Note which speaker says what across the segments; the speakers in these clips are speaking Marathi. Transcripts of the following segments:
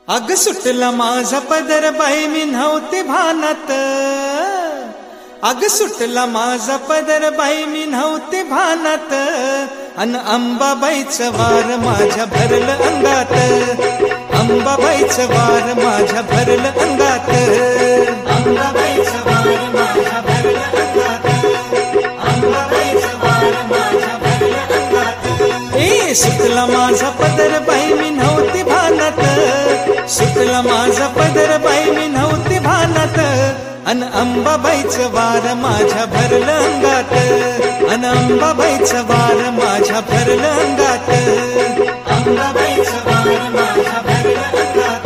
Speaker 1: अग सुटला माझा पदर बाई मी नव्हते भानात, अग सुटला माझा पदर बाई मी नव्हते भानात, अन अंबाबाईचं वार माझ्या भरलं अंगात, अंबाबाईचं वार माझ्या भरलं अंगात, अंबाबाईचं वार माझ्या भरलं अंगात, अंबाबाईचं वार माझ्या भरलं अंगात. ए सुटला माझा पदर बाई मी नव्हते भानात, सुटला माझा पदर बाई मी नव्हते भानात, अन अंबाबाईचं वार माझ्या भरलं अंगात, अन अंबाबाईचं वार माझ्या भरलं अंगात, अंबाबाईचं वार माझ्या भरलं अंगात,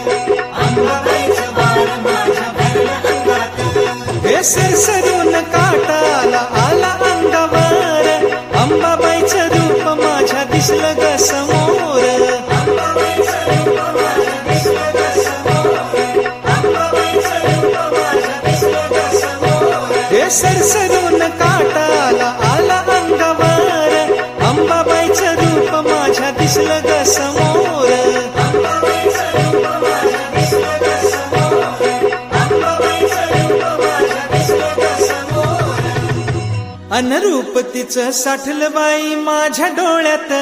Speaker 1: अंबाबाईचं वार माझ्या भरलं अंगात. हे सरसरून काटाला आला अंगावर, अंबाबाईचं रूप माझ्या दिसलं ग समोर, अंबाबाईचं रूप माझ्या दिसलं ग समोर, अंबाबाईचं रूप माझ्या दिसलं ग समोर. हे सरसरून काटाला आला अंगावर, अंबाबाईचं रूप माझ्या दिसलं ग समोर, अंबाबाईचं रूप माझ्या दिसलं ग समोर, अंबाबाईचं रूप माझ्या दिसलं ग समोर. अन रूप तिचं साठलं बाई माझ्या डोळ्यात,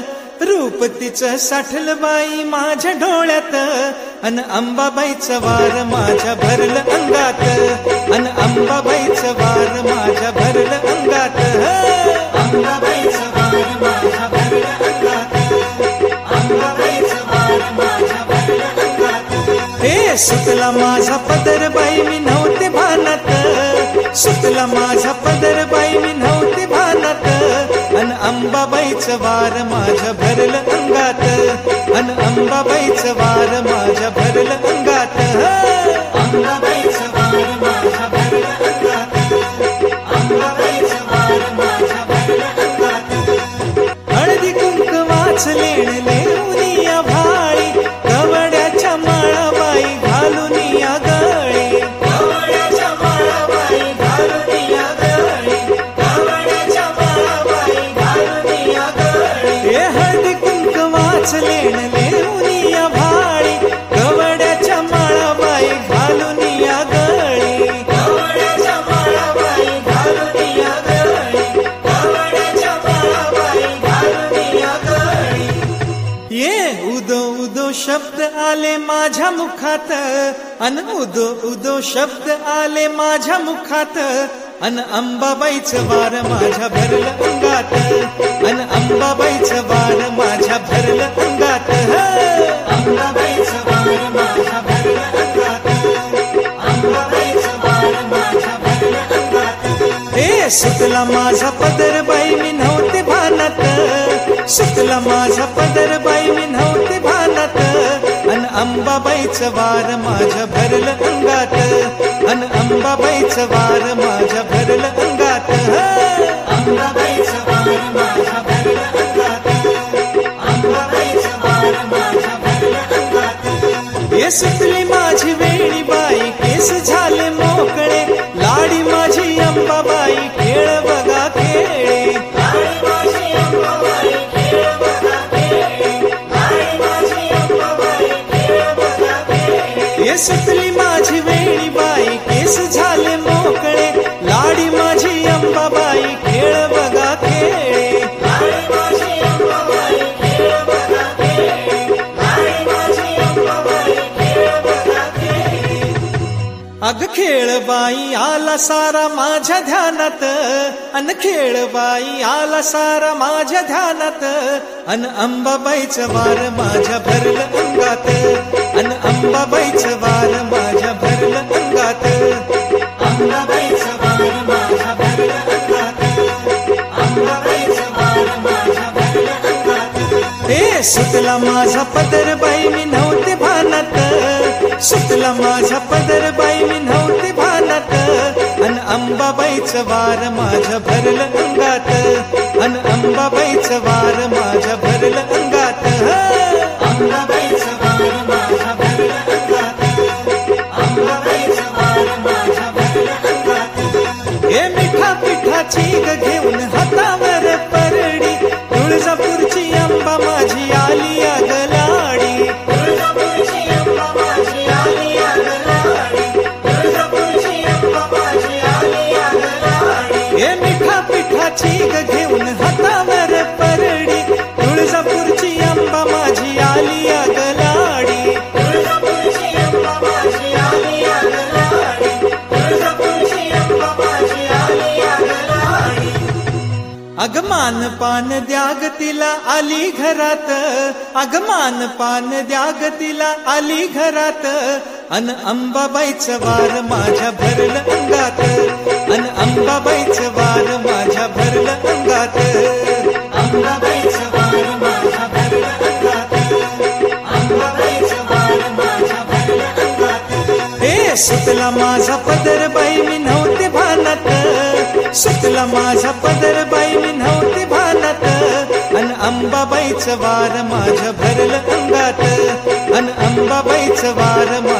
Speaker 1: रूप तिचं साठलं बाई माझ्या डोळ्यात, अन अंबाबाईचं वार माझ्या भरलं अंगात, अन अंबाबाईचं वार माझ्या भरलं अंगात, अंबाबाईचं वार माझ्या भरलं अंगात, अंबाबाईचं वार माझ्या भरलं अंगात. हे सुटला माझा पदर बाई मी नव्हते भानात, सुटला माझा पदर बाई मी नव्हते भानात, अन अंबाबाईचं वार माझ्या भरलं अंगात, अन अंबाबाईचं वार माझ्या भरलं अंगात, अंबाबाईचं वार माझ्या भरलं अंगात, अंबाबाईचं वार माझ्या भरलं अंगात. हळदी कुंकवाच लेणले उनिया भाळी, कवड्याच्या माळाबाई घालून या गळी, कवड्याच्या माळाबाई घालून या गळी, कवड्याच्या माळाबाई घालून या गळी. हे हळदी कुंकवाच लेणले उनिया भाळी, कवड्याच्या माळाबाई घालून या गळी, कवड्याच्या माळाबाई घालून या गळी, कवड्याच्या माळाबाई घालून या गळी. ये उदो उदो शब्द आले माझ्या मुखात, अन उदो उदो शब्द आले माझ्या मुखात, अन अंबाबाईचं वार माझ्या भरलं अंगात, अन अंबाबाईचं वार माझ्या भरलं अंगात, अंबाबाईचं वार माझ्या भरलं अंगात, अंबाबाईचं वार माझ्या भरलं अंगात. हे सुटला माझा पदर बाई मी नव्हते भानात, सुटला माझा पदर बाई मी नव्हते भानात, अन अंबाबाईचं वार माझ्या भरलं अंगात, अन अंबाबाईचं वार माझ्या भरलं अंगात, अंबाबाईचं वार माझ्या भरलं अंगात, अंबाबाईचं वार माझ्या भरलं अंगात. हे सुटली माझी वेणी बाई केस झाले मोकळे, लाडी माझी अंबाबाई खेळ बघा खेळे, लाडी माझी अंबाबाई खेळ बघा खेळे, लाडी माझी अंबाबाई खेळ बघा खेळे. हे सुटली माझी वेणी बाई केस झाले मोकळे, लाडी माझी अंबाबाई खेळ बघा खेळे, लाडी माझी अंबाबाई खेळ बघा खेळे, लाडी माझी अंबाबाई खेळ बघा खेळे. अग खेळ बाई आला सारा माझ्या ध्यानात, अन खेळ बाई आला सारा माझ्या ध्यानात, अन अंबाबाईचं वार माझ्या भरलं अंगात, अन अंबाबाईचं वार माझ्या भरलं अंगात, अंबाबाईचं वार माझ्या भरलं अंगात, अंबाबाईचं वार माझ्या भरलं अंगात. हे सुटला माझा पदर बाई मी नव्हते भानात, सुटला माझा पदर बाई मी नव्हते भानात, अन अंबाबाईचं वार माझ्या भरलं अंगात, अन अंबाबाईचं वार माझ्या भरलं अंगात, अंबाबाईचं वार माझ्या भरलं अंगात, अंबाबाईचं वार माझ्या भरलं अंगात. हे मिठा पिठाची ग घेऊन हातावर परडी, तुळजापूरची अंबा माझी आली अग लाडी, तुळजापूरची पान द्याग तिला आली घरात, अगमान पान द्याग तिला आली घरात, अन अंबाबाईचं वार माझ्या भरलं अंगात, अन अंबाबाईचं वार माझ्या भरलं अंगात, अंबाबाईचं वार माझ्या भरलं अंगात, अंबाबाईचं वार माझ्या भरलं अंगात. हे सुटला माझा पदर बाई मी नव्हते भानात, सुटला माझा पदर बाई मी नव्हते भानात, अन अंबाबाईचं वार माझ्या भरलं अंगात, अन अंबाबाईचं वार